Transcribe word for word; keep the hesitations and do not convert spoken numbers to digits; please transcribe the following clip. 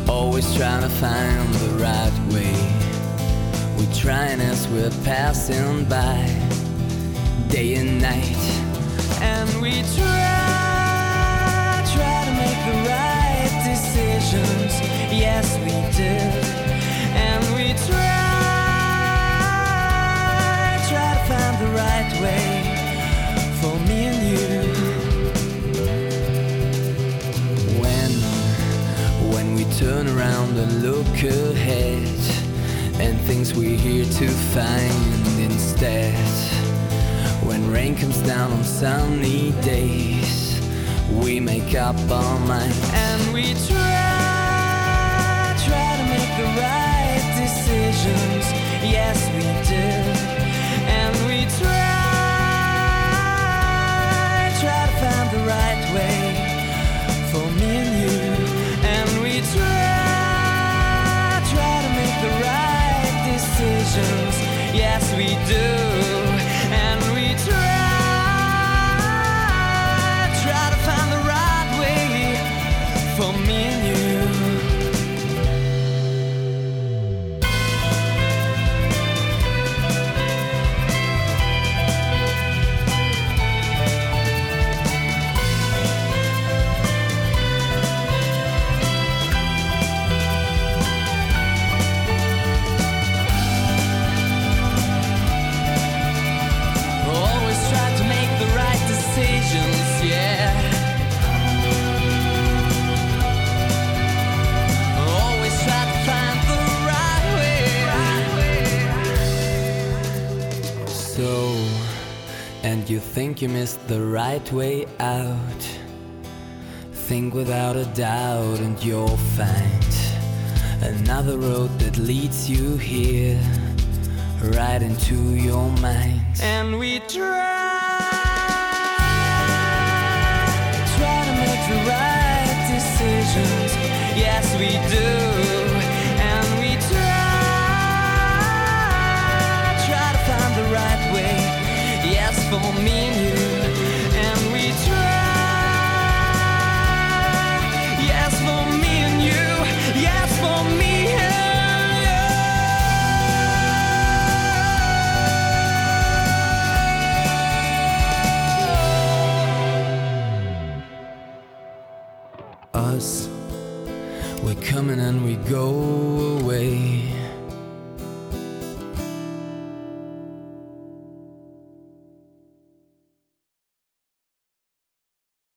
Always trying to find the right way. We're trying as we're passing by, day and night. And we try, try to make the right decisions. Yes, we did. And we try, try to find the right way for me and you. When, when we turn around and look ahead, and things we're here to find instead. When rain comes down on sunny days, we make up our mind. And we try, try to make the right decisions. Yes, we did. And we try, try to find the right way for me and you. And we try, try to make the right decisions. Yes, we do. And we try, try to find the right way for me and you. Yeah. Always try to find the right way. So, and you think you missed the right way out? Think without a doubt and you'll find another road that leads you here, right into your mind. And we try the right decisions. Yes, we do. And we try, try to find the right way. Yes, for me and you. And we try, yes, for me and you. Yes, for me and us, we're coming and we go away.